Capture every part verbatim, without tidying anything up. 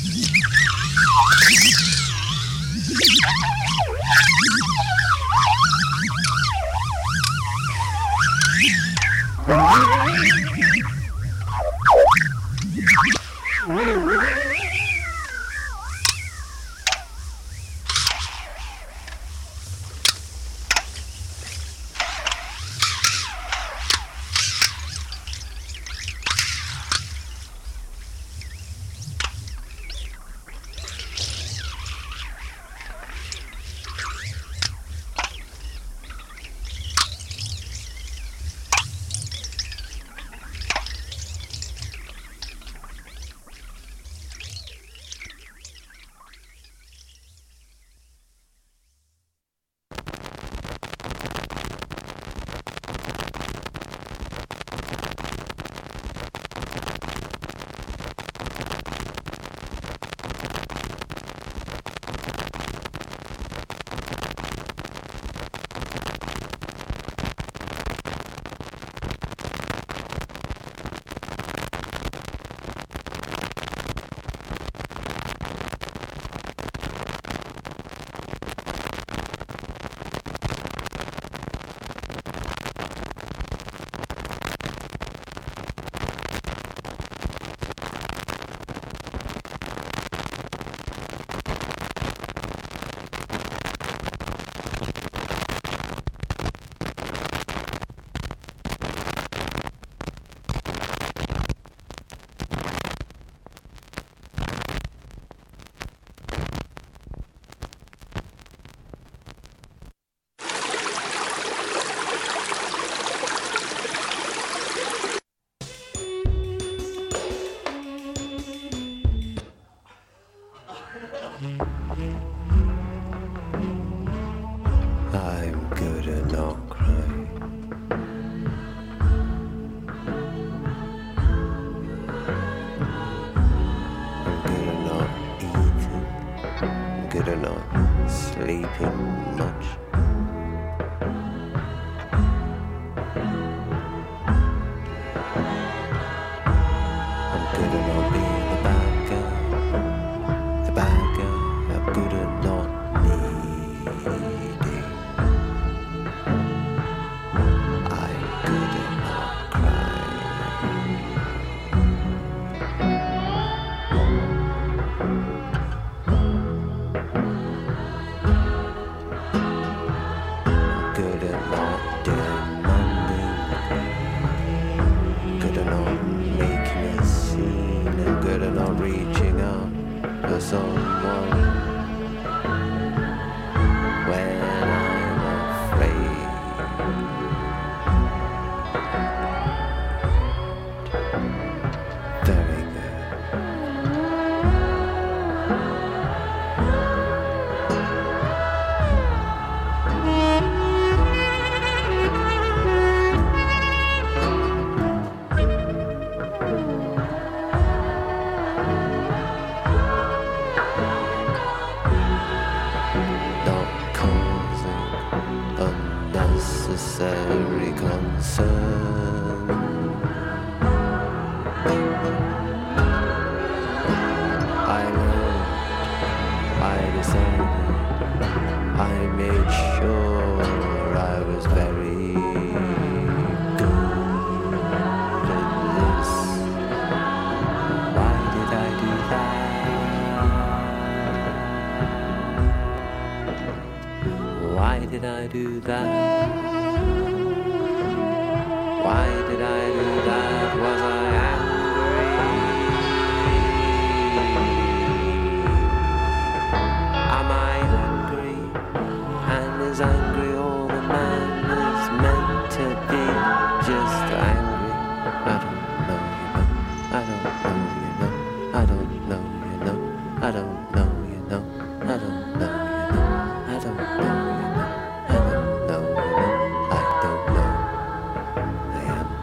I am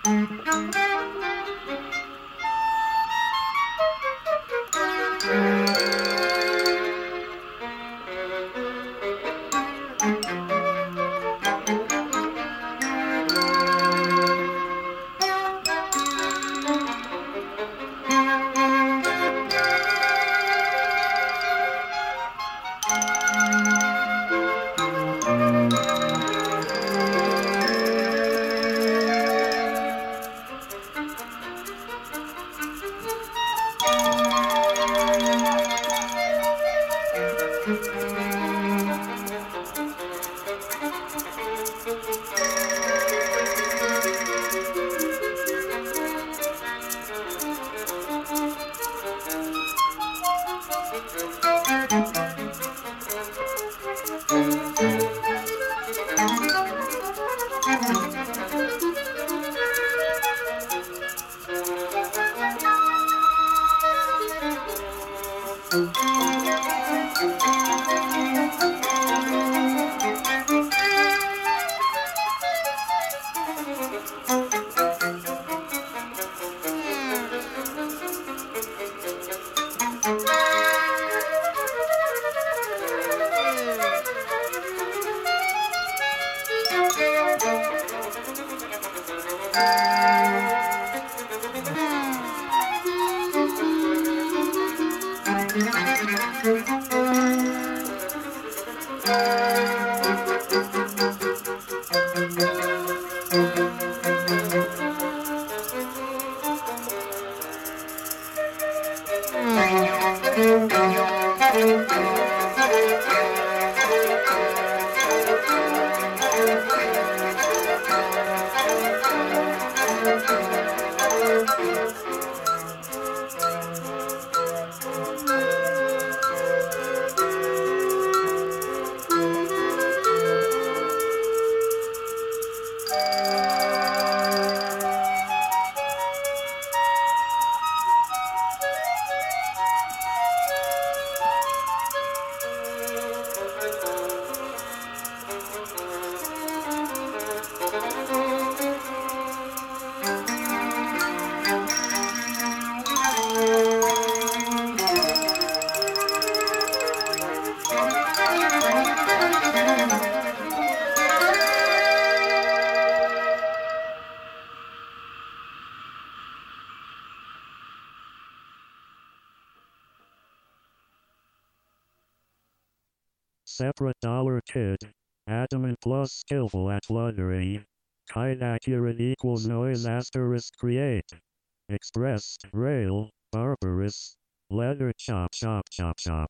Separate dollar kid. Adamant plus skillful at fluttering. Kite accurate equals noise asterisk create. Expressed, rail, barbarous. Letter chop chop chop chop.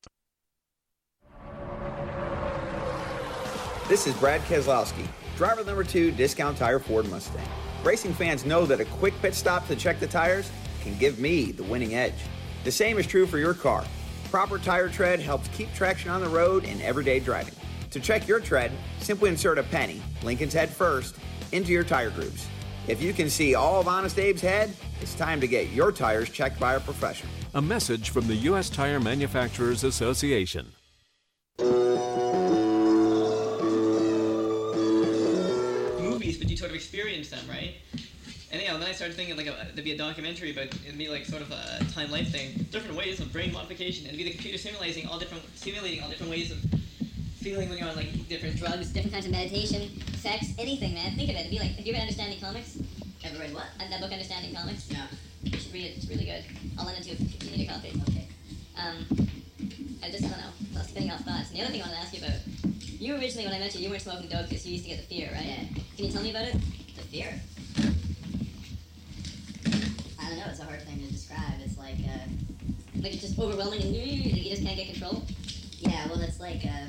This is Brad Keselowski, driver number two, Discount Tire Ford Mustang. Racing fans know that a quick pit stop to check the tires can give me the winning edge. The same is true for your car. Proper tire tread helps keep traction on the road in everyday driving. To check your tread, simply insert a penny, Lincoln's head first, into your tire grooves. If you can see all of Honest Abe's head, it's time to get your tires checked by a professional. A message from the U S Tire Manufacturers Association. Movies, but you sort of experience them, right? And yeah, then I started thinking like a, there'd be a documentary, but it'd be like sort of a time life thing, different ways of brain modification, and it'd be the computer simulating all different, simulating all different ways of feeling when you're on like different drugs, different kinds of meditation, sex, anything, man. Think of it. It'd be like, have you ever read Understanding Comics? Ever read what? Uh, that book, Understanding Comics? No. You should read it. It's really good. I'll lend it to you if you need a copy. Okay. Um, I just, I don't know, I was spinning off thoughts. And the other thing I wanted to ask you about, you originally, when I met you, you weren't smoking dope because you used to get the fear, right? Yeah. Can you tell me about it? The fear? I don't know, it's a hard thing to describe. It's like, uh... Like it's just overwhelming and you just can't get control? Yeah, well, it's like, uh...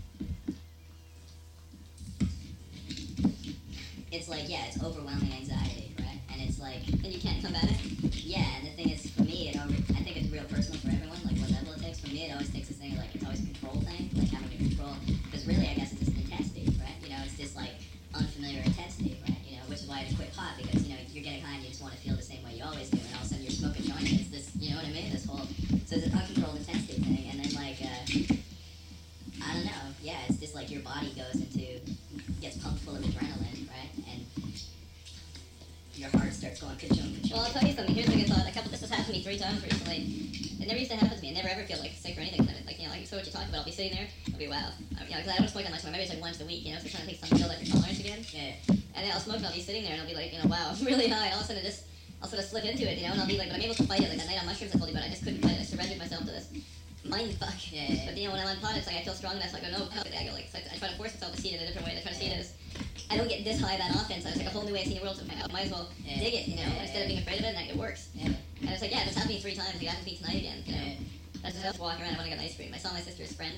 It's like, yeah, it's overwhelming anxiety, right? And it's like... And you can't combat it? Yeah, and the thing is, for me, it over, I think it's real personal for everyone, like what level it takes. For me, it always takes this thing, like, it's always a control thing, like having to control. Because really, I guess it's just intensity, right? You know, it's just like unfamiliar intensity, right? You know, which is why I had to quit pot, because, you know, you're getting high and you just want to feel the same way you always do, and all of a sudden you're smoking joint, and it's this, you know what I mean? This whole, so it's an uncontrolled intensity thing, and then, like, uh, I don't know, yeah, it's just like your body goes into, gets pumped full of adrenaline, right? And your heart's ka-chunk, ka-chunk. Well, I'll tell you something. Here's like a thought. A couple. This has happened to me three times recently. It never used to happen to me. I never ever feel like sick or anything. Like, you know, like so what you talked about. I'll be sitting there. I'll be wow. I, you know, because I don't smoke that much. Maybe it's like once a week. You know, so trying to take some build up your tolerance again. Yeah. And then I'll smoke and I'll be sitting there and I'll be like, you know, wow, I'm really high. All of a sudden, it just I'll sort of slip into it, you know, and I'll be like, but I'm able to fight it. Like that night on mushrooms, I told you about. It, I just couldn't fight it. I surrendered myself to this mind fuck. Yeah, yeah, yeah. But you know, when I'm on pot, it's like I feel strong enough. So I go, no, fuck it. I go like, so I, I try to force myself to see it in a different way. I try to see it as I don't get this high that often, so it's like a whole new way of seeing the world. So I might as well Yeah. dig it, you know, Yeah, instead yeah. of being afraid of it. And it works. Yeah. And it's like, yeah, this happened to me three times. It happened to me tonight again. You know, Yeah. that's just I was walking around. I want to get an ice cream. I saw my sister's friend.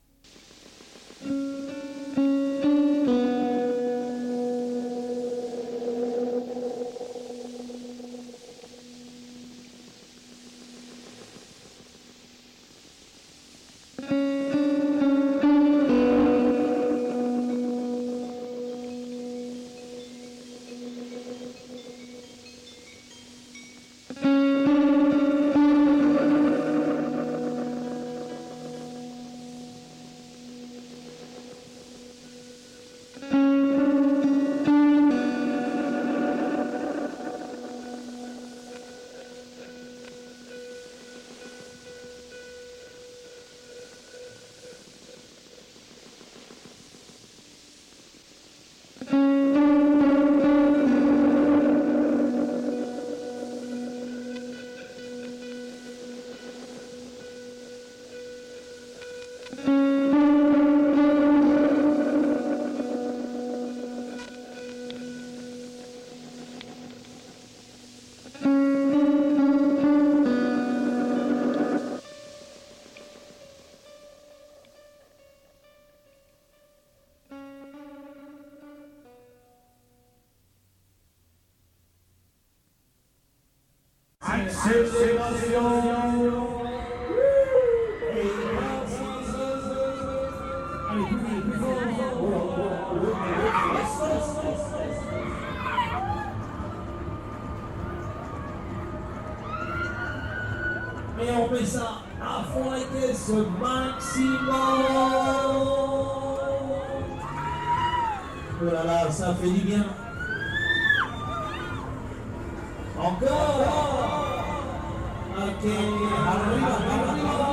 Et on met ça à fond les caisses maximum. Oh là là, ça fait du bien. Encore. Ok, arriba, arriba.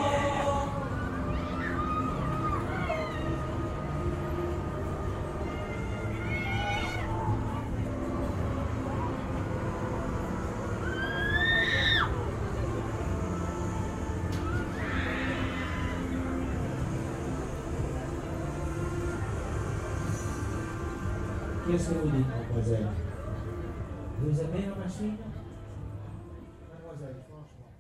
Qu'est-ce que vous dites, mademoiselle? Vous aimez la machine? Mademoiselle, franchement.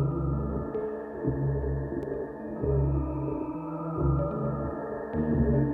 Thank you.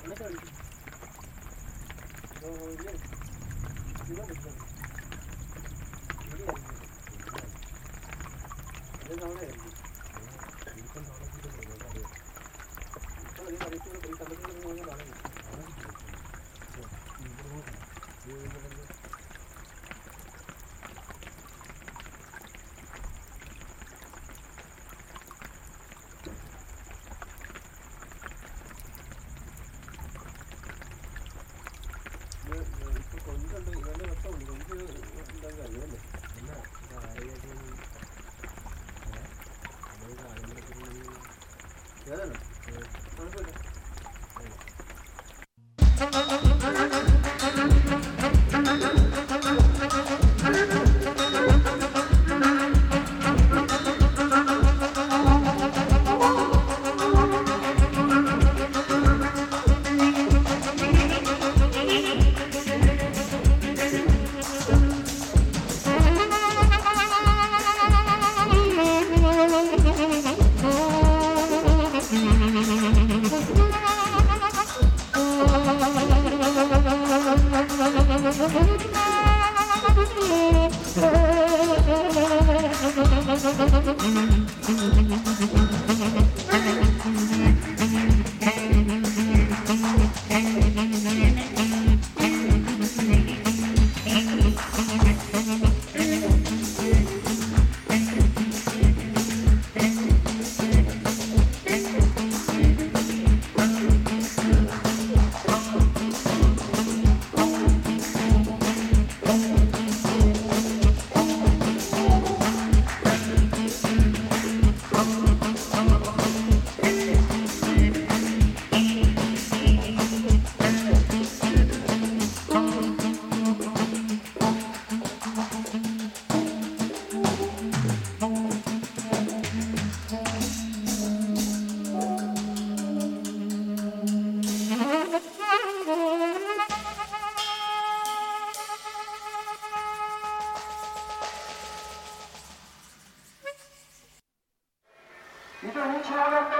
이천이십오 년도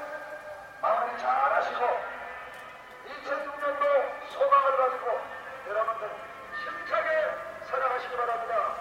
마무리 잘 하시고 이천육 년도 소망을 가지고 여러분들 힘차게 살아가시기 바랍니다.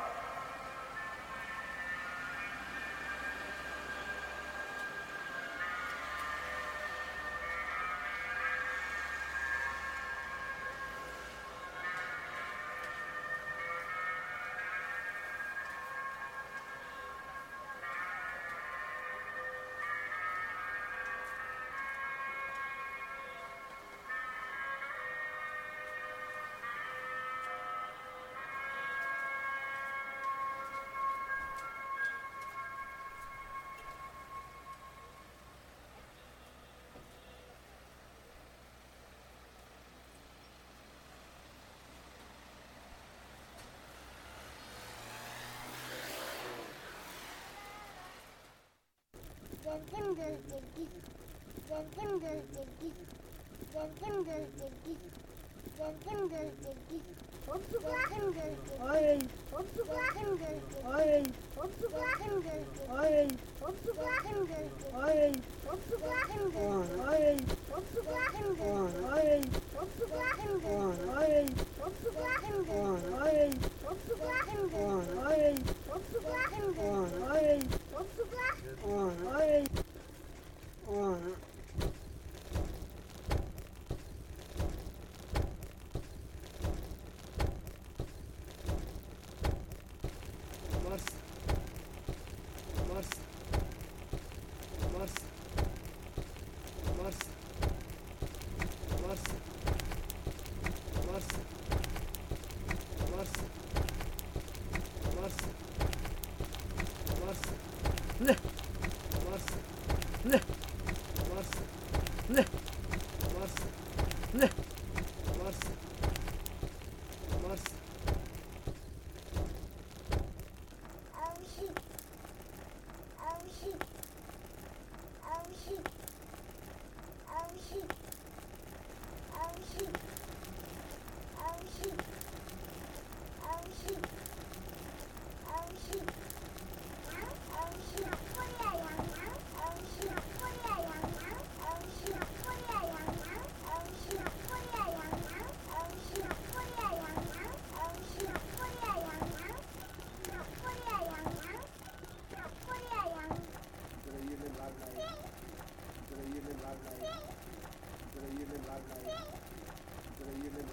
Oh,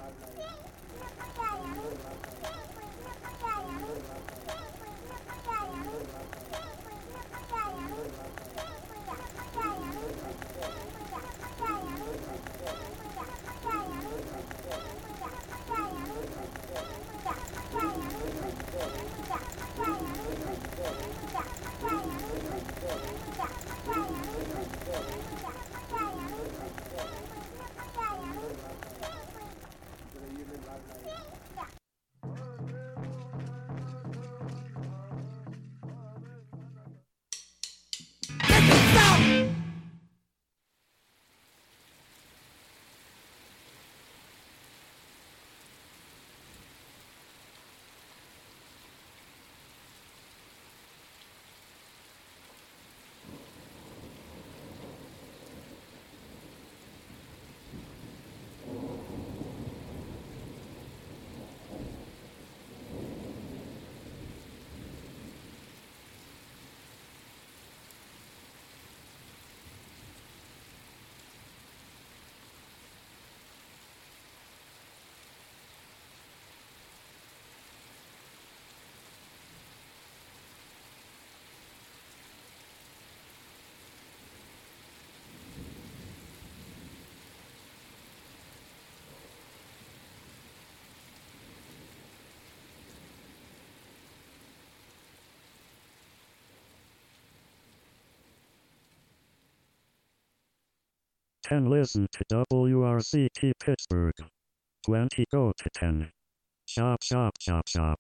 ten Listen to W R C T Pittsburgh. twenty Go to ten. Shop, shop, shop, shop.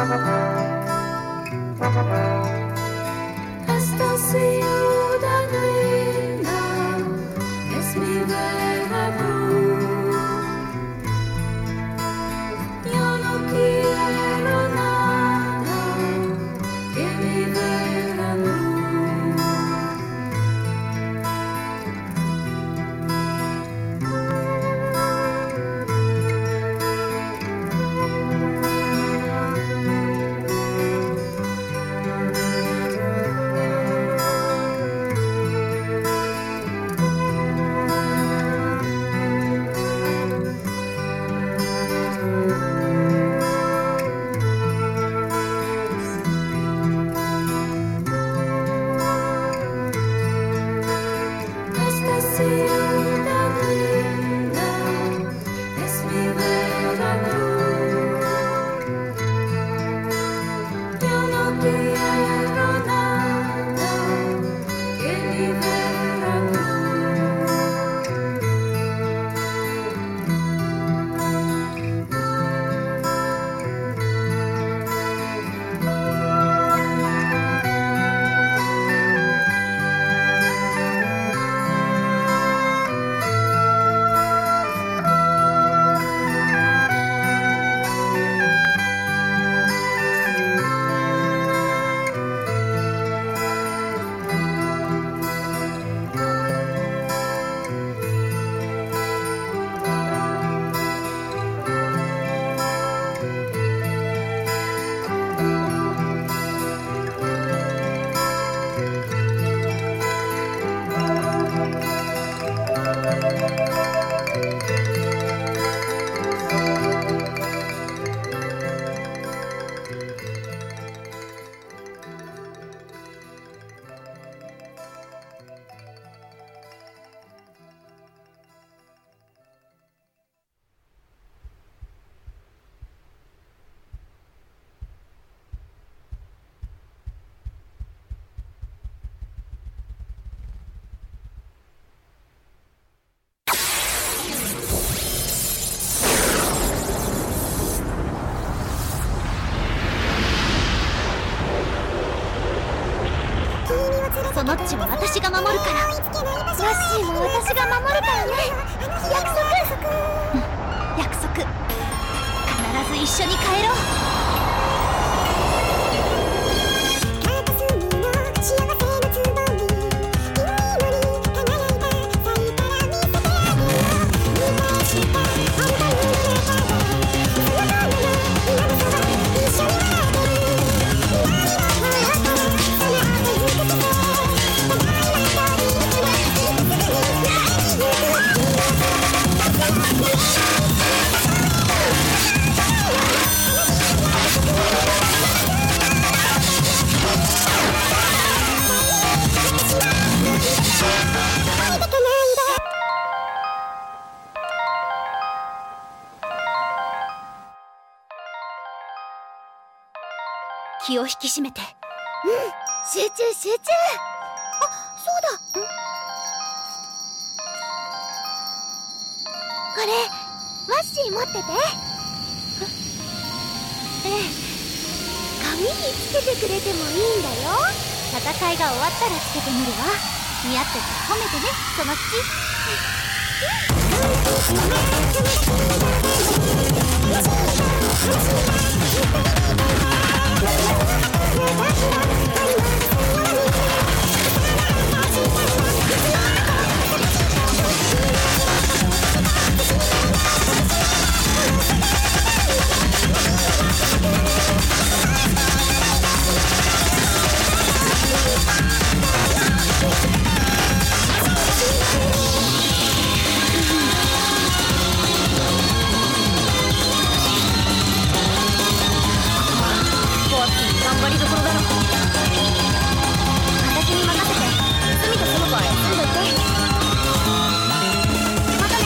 Hasta ciudad linda es mi Veracruz. Yo no quiero nada que mi Veracruz. Esta ciudad linda es mi Veracruz. Yo no quiero nada que mi Veracruz.そのっちは私が守るから。ワッシーも私が守るからね。約束。うん、約束。必ず一緒に帰ろう。気を引き締めて。うん、集中集中。あ、そうだ。んこれワッシー持ってて。ええ、髪につけてくれてもいいんだよ。戦いが終わったらつけてみるわ。似合ってて褒めてね、その口。頑張りどころだろ。私に任せて、スミとその子は休んどいて。またね。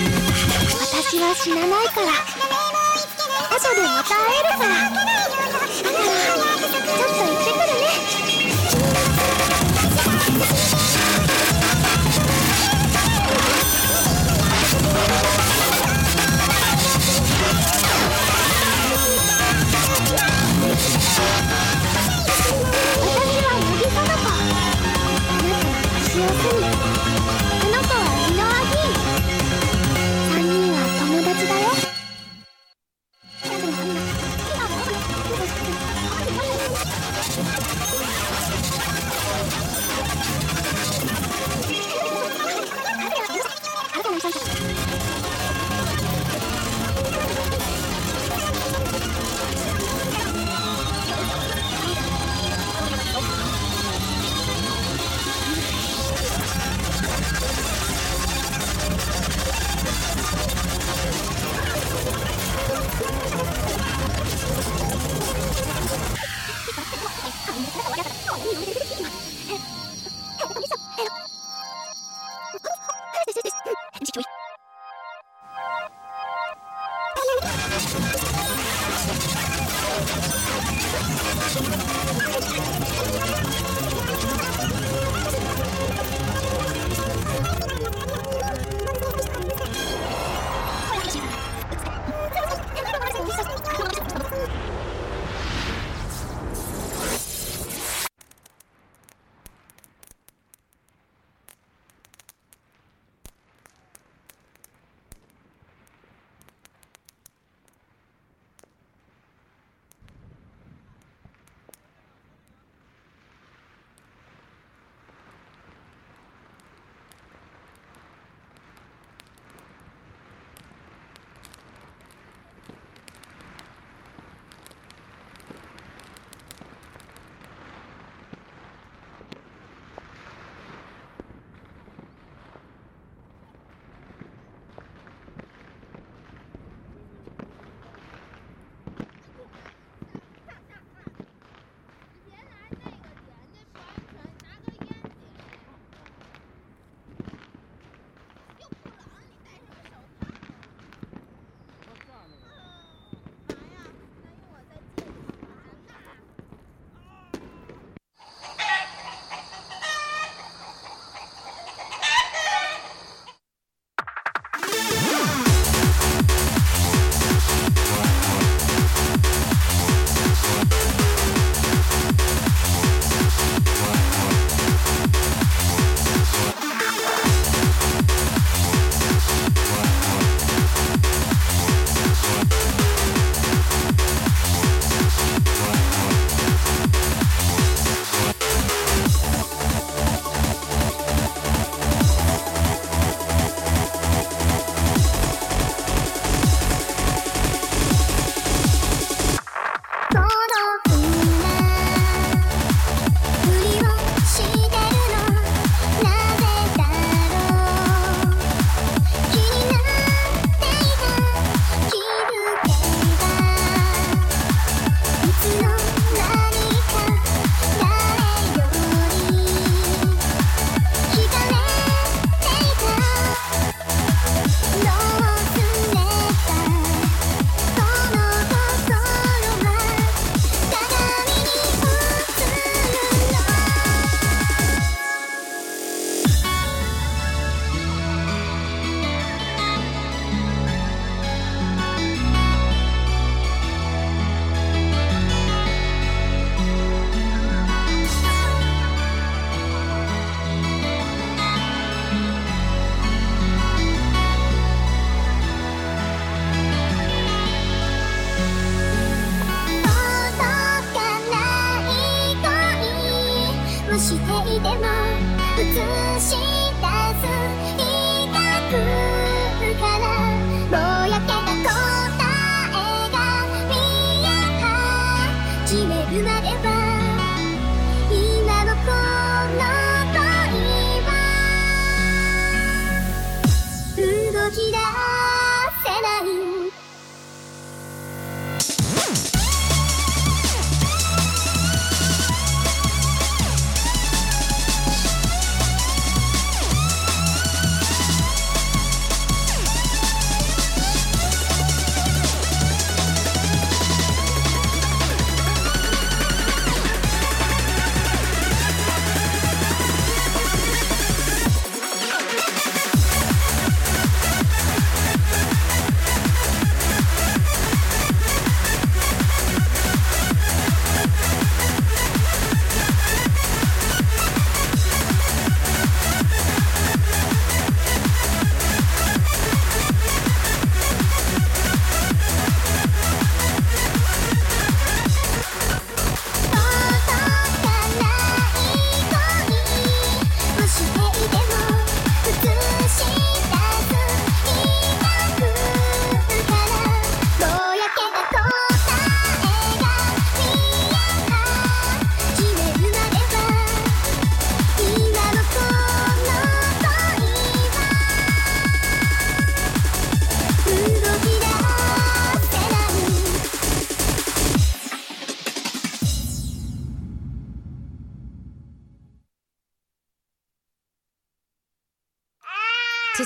私は死なないから。後でまた会えるから。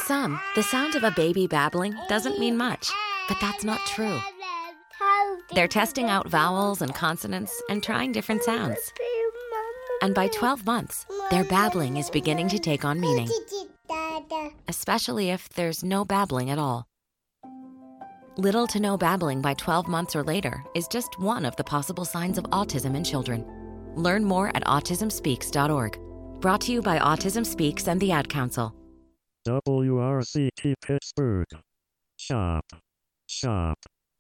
some, the sound of a baby babbling doesn't mean much, but that's not true. They're testing out vowels and consonants and trying different sounds. And by twelve months, their babbling is beginning to take on meaning, especially if there's no babbling at all. Little to no babbling by twelve months or later is just one of the possible signs of autism in children. Learn more at autism speaks dot org. Brought to you by Autism Speaks and the Ad Council. W R C T Pittsburgh. Shop. Shop.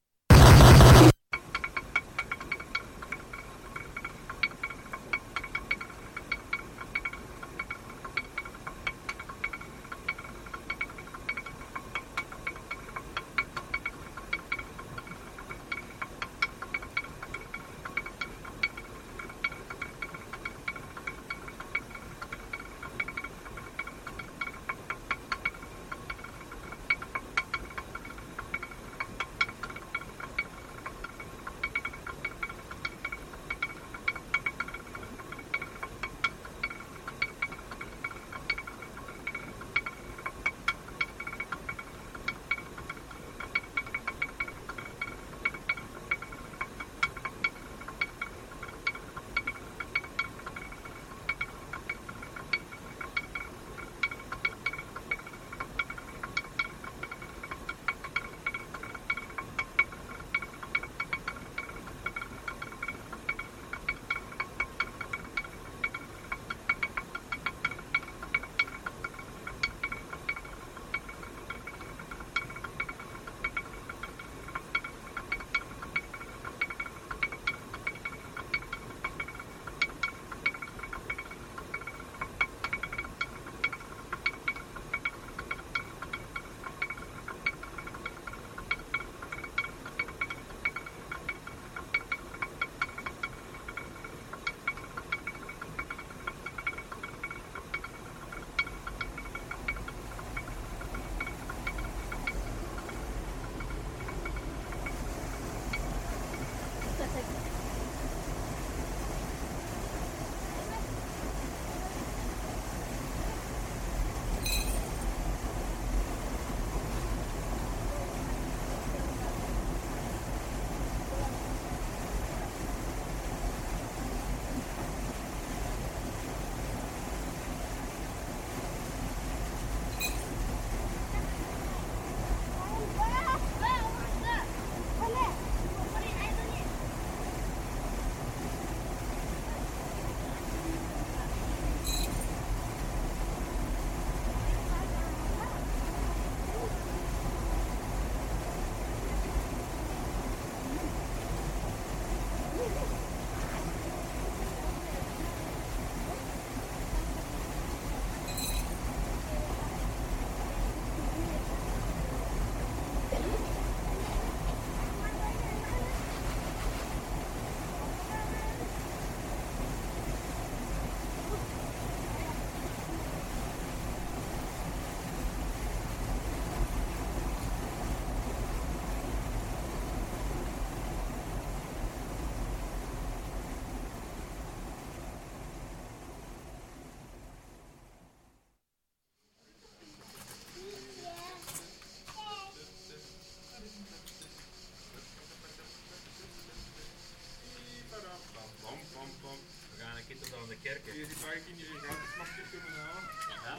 kerken. Jullie vragen in jullie gratis masker kunnen halen. Ja.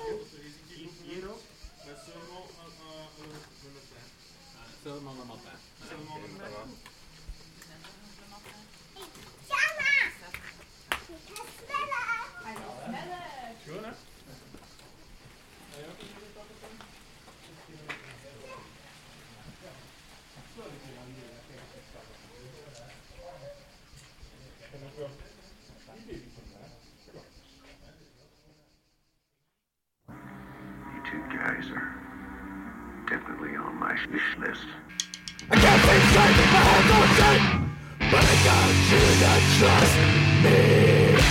Hier ook. Met seulement een matin. Seulement een matin. Seulement een matin. Schoon hè? You two guys are definitely on my wish list. I can't say straight if I have no shame, but I got you to trust me.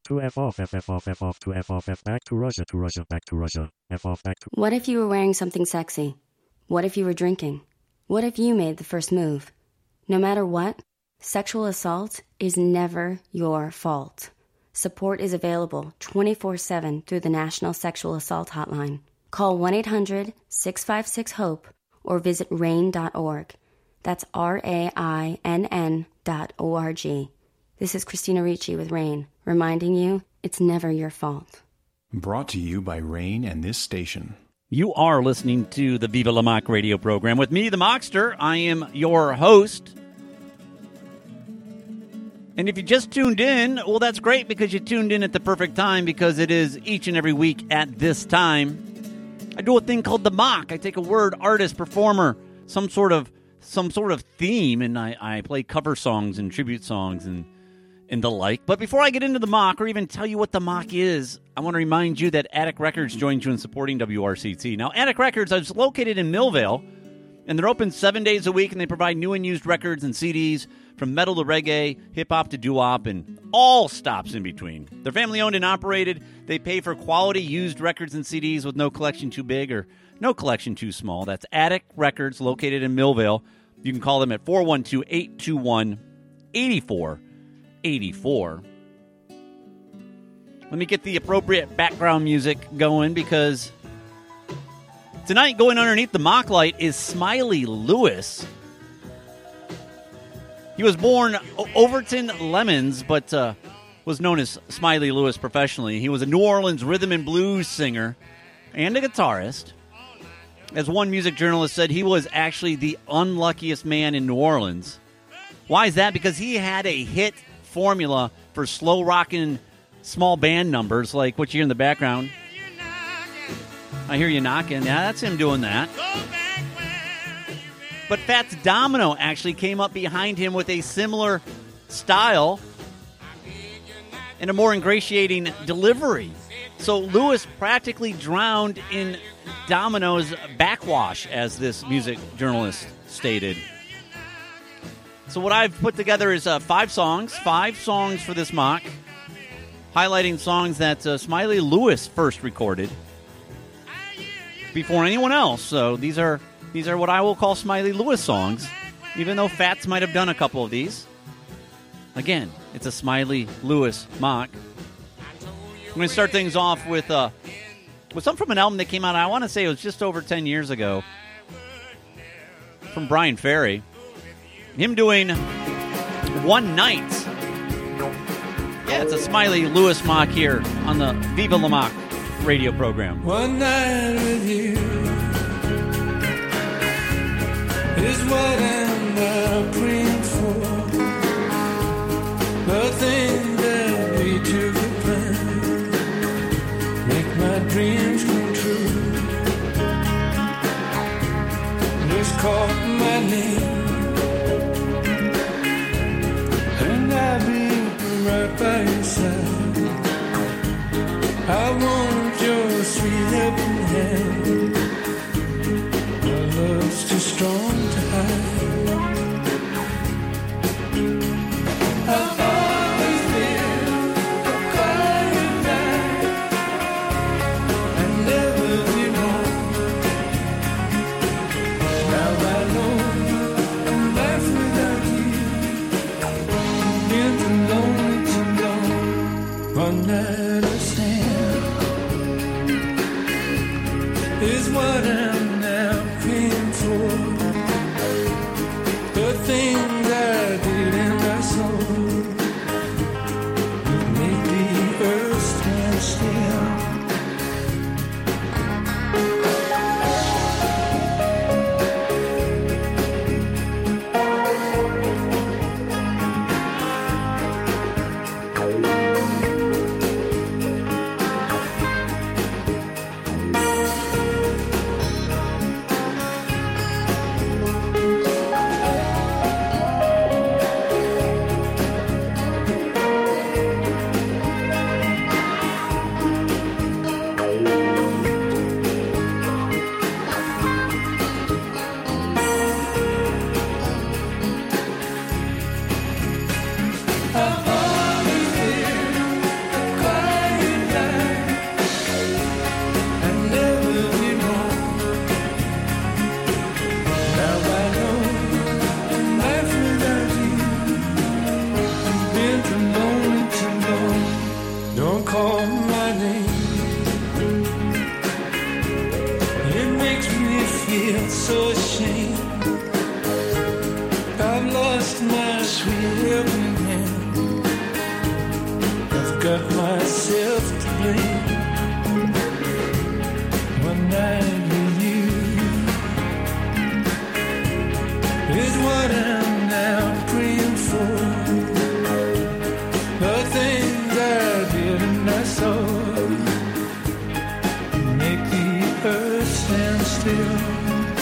to F off, F F off, F off to F off, F back to Russia, to Russia, back to Russia, F off, back to... What if you were wearing something sexy? What if you were drinking? What if you made the first move? No matter what, sexual assault is never your fault. Support is available twenty-four seven through the National Sexual Assault Hotline. Call one eight hundred six five six HOPE or visit rain dot org. That's R A I N N dot O R G. This is Christina Ricci with RAIN, reminding you it's never your fault. Brought to you by RAIN and this station. You are listening to the Viva La Mock radio program with me, the Mockster. I am your host. And if you just tuned in, well, that's great because you tuned in at the perfect time because it is each and every week at this time. I do a thing called the Mock. I take a word, artist, performer, some sort of some sort of theme, and I, I play cover songs and tribute songs and, and the like. But before I get into the Mock or even tell you what the Mock is, I want to remind you that Attic Records joins you in supporting W R C T. Now, Attic Records is located in Millvale, and they're open seven days a week, and they provide new and used records and C Ds from metal to reggae, hip-hop to doo-wop, and all stops in between. They're family-owned and operated. They pay for quality used records and C Ds with no collection too big or no collection too small. That's Attic Records, located in Millvale. You can call them at four one two, eight two one, eight four eight four. Let me get the appropriate background music going because tonight, going underneath the mock light, is Smiley Lewis. He was born o- Overton Lemons, but uh, was known as Smiley Lewis professionally. He was a New Orleans rhythm and blues singer and a guitarist. As one music journalist said, he was actually the unluckiest man in New Orleans. Why is that? Because he had a hit formula for slow rocking small band numbers like what you hear in the background. I hear you knocking. Yeah, that's him doing that. But Fats Domino actually came up behind him with a similar style and a more ingratiating delivery. So Lewis practically drowned in Domino's backwash, as this music journalist stated. So what I've put together is uh, five songs, five songs for this mock, highlighting songs that uh, Smiley Lewis first recorded before anyone else. So these are these are what I will call Smiley Lewis songs, even though Fats might have done a couple of these. Again, it's a Smiley Lewis mock. I'm going to start things off with uh, with something from an album that came out, I want to say it was just over ten years ago, from Brian Ferry. Him doing One Night. Yeah, it's a Smiley Lewis mock here on the Viva La Mock radio program. One night with you is what I'm now praying for. The thing that we took for granted make my dreams come true. Just call my name and I'll be right by your side. I want your sweet helping hand. My love's too strong to hide. I've always been a quiet guy. I never be wrong. Now I know I'm left without you. Been too lonely too long. One night I stand is what I'm now praying for. The things I did in my soul made the earth stand still. don't call my name. It makes me feel so ashamed. I've lost my sweet helping hand. I've got myself to blame. One night with you is what I'm now praying for. The things I did and I saw make the earth stand still.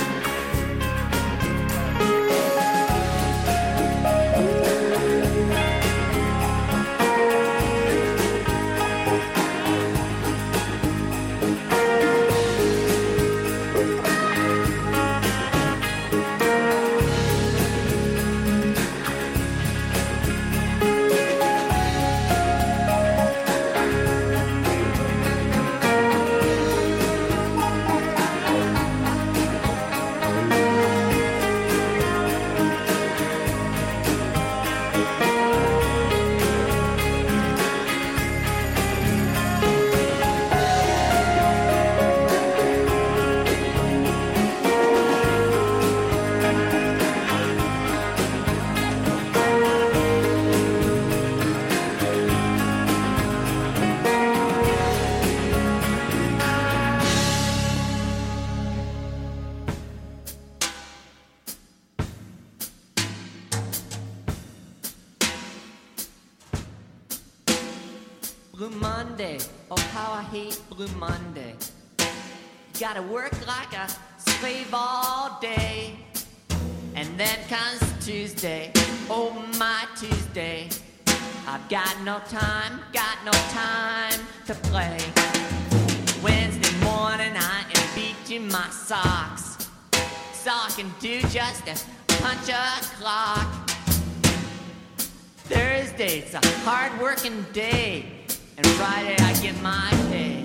Blue Monday, oh how I hate Blue Monday. You gotta work like a slave all day. And then comes Tuesday, oh my Tuesday. I've got no time, got no time to play. Wednesday morning I am beating my socks, so I can do just a punch a clock. Thursday's a hard working day, and Friday I get my pay.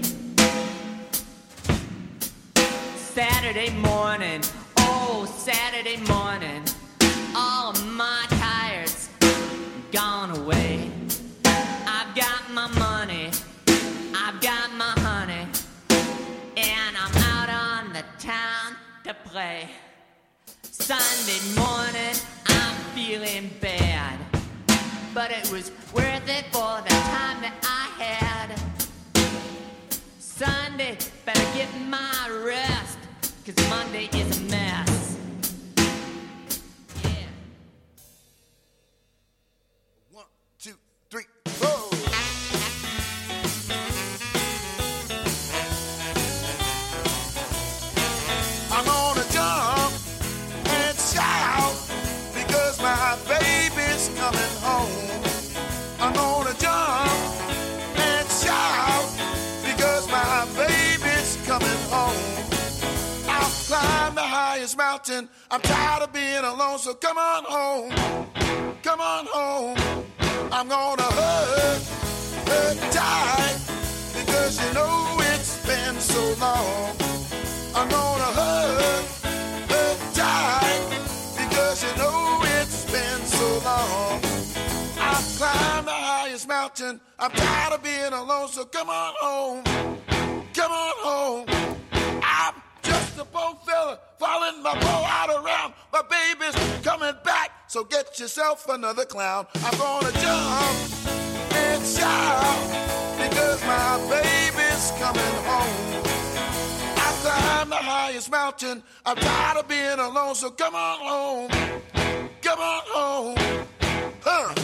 Saturday morning, oh Saturday morning, all of my tired's gone away. I've got my money, I've got my honey, and I'm out on the town to play. Sunday morning, I'm feeling bad, but it was worth it for the time that I had. Sunday, better get my rest, 'cause Monday is a mess. Yeah. One, two, three, four. I'm gonna jump and shout because my baby's coming home. I'm gonna jump and shout because my baby's coming home. I'll climb the highest mountain. I'm tired of being alone, so come on home. Come on home. I'm gonna hug her tight because you know it's been so long. I'm gonna hug her tight because you know it's been so long. I've climbed the highest mountain. I'm tired of being alone, so come on home. Come on home. I'm just a poor fella following my bow out around. My baby's coming back, so get yourself another clown. I'm gonna jump and shout because my baby's coming home. I climbed the highest mountain. I'm tired of being alone, so come on home. Come on home. Huh.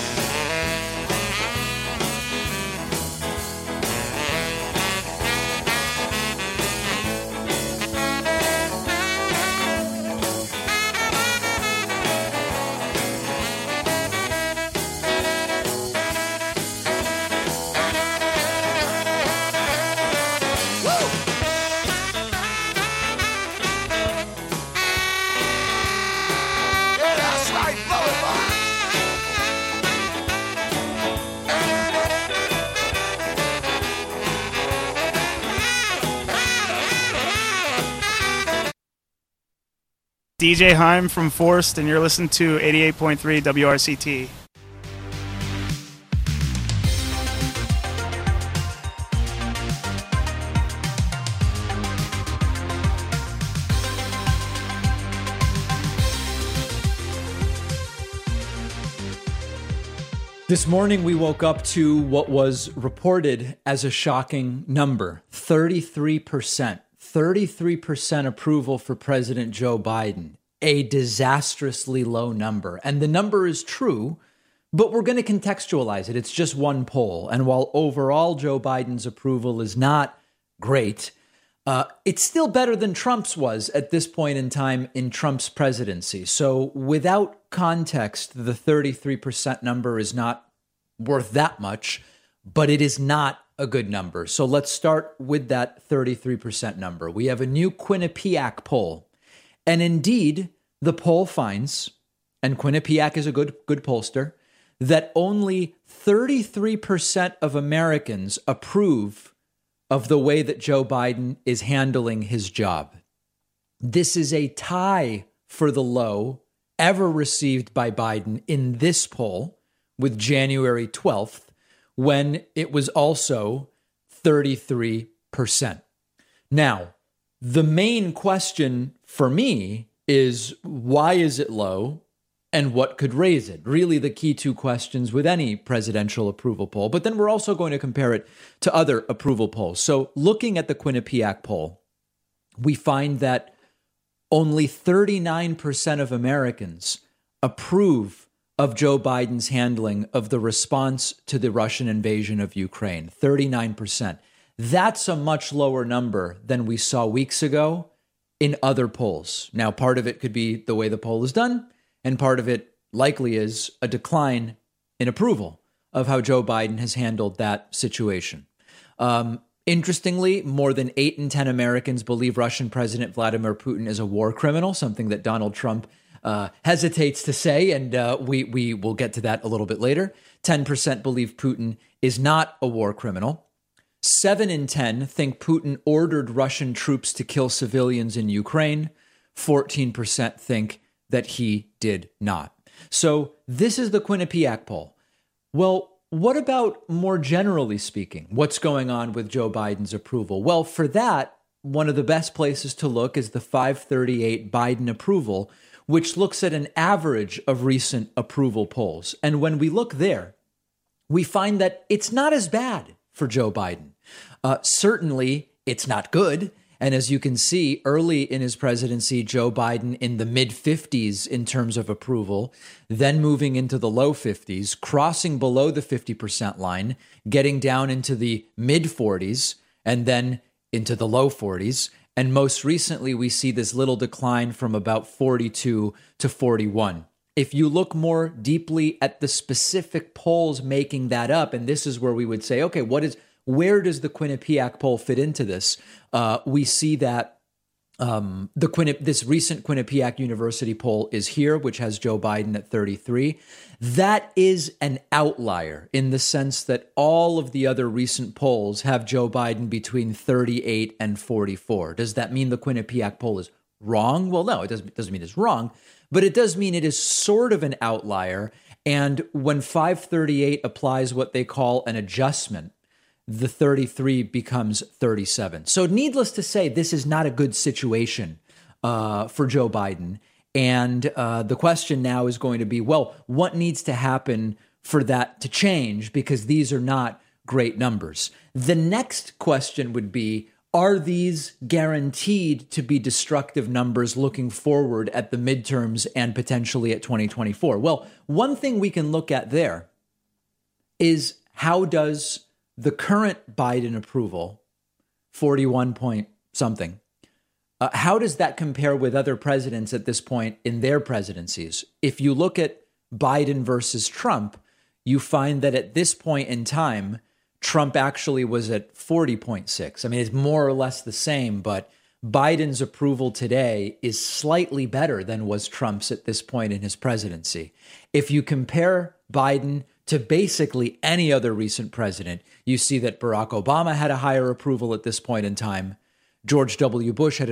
D J Heim from Forced, and you're listening to eighty-eight point three W R C T. This morning, we woke up to what was reported as a shocking number, thirty-three percent. thirty-three percent approval for President Joe Biden, a disastrously low number. And the number is true, but we're going to contextualize it. It's just one poll. And while overall Joe Biden's approval is not great, uh, it's still better than Trump's was at this point in time in Trump's presidency. So without context, the thirty-three percent number is not worth that much, but it is not a good number. So let's start with that thirty-three percent number. We have a new Quinnipiac poll. And indeed, the poll finds, and Quinnipiac is a good, good pollster, that only thirty-three percent of Americans approve of the way that Joe Biden is handling his job. This is a tie for the low ever received by Biden in this poll with January twelfth, when it was also thirty-three percent. Now, the main question for me is, why is it low and what could raise it? Really the key two questions with any presidential approval poll. But then we're also going to compare it to other approval polls. So looking at the Quinnipiac poll, we find that only thirty-nine percent of Americans approve of Joe Biden's handling of the response to the Russian invasion of Ukraine, thirty-nine percent. That's a much lower number than we saw weeks ago in other polls. Now, part of it could be the way the poll is done, and part of it likely is a decline in approval of how Joe Biden has handled that situation. Um, interestingly, more than eight in ten Americans believe Russian President Vladimir Putin is a war criminal, something that Donald Trump Uh, hesitates to say, and uh, we we will get to that a little bit later. ten percent believe Putin is not a war criminal. seven in ten think Putin ordered Russian troops to kill civilians in Ukraine. fourteen percent think that he did not. So this is the Quinnipiac poll. Well, what about more generally speaking? What's going on with Joe Biden's approval? Well, for that, one of the best places to look is the five thirty-eight Biden approval, which looks at an average of recent approval polls. And when we look there, we find that it's not as bad for Joe Biden. Uh, certainly, it's not good. And as you can see, early in his presidency, Joe Biden in the mid fifties in terms of approval, then moving into the low fifties, crossing below the fifty percent line, getting down into the mid forties, and then into the low forties. And most recently, we see this little decline from about forty-two to forty-one. If you look more deeply at the specific polls making that up, and this is where we would say, okay, what is, where does the Quinnipiac poll fit into this? Uh, we see that um, the Quinni- this recent Quinnipiac University poll is here, which has Joe Biden at thirty-three. That is an outlier in the sense that all of the other recent polls have Joe Biden between thirty-eight and forty-four. Does that mean the Quinnipiac poll is wrong? Well, no, it doesn't, it doesn't mean it's wrong, but it does mean it is sort of an outlier. And when five thirty-eight applies what they call an adjustment, the thirty-three becomes thirty-seven. So needless to say, this is not a good situation uh, for Joe Biden. And uh, the question now is going to be, well, what needs to happen for that to change? Because these are not great numbers. The next question would be, are these guaranteed to be destructive numbers looking forward at the midterms and potentially at twenty twenty-four? Well, one thing we can look at there is how does the current Biden approval, forty-one point something, uh, how does that compare with other presidents at this point in their presidencies? If you look at Biden versus Trump, you find that at this point in time, Trump actually was at forty point six. I mean, it's more or less the same, but Biden's approval today is slightly better than was Trump's at this point in his presidency. If you compare Biden to basically any other recent president, you see that Barack Obama had a higher approval at this point in time. George W. Bush had a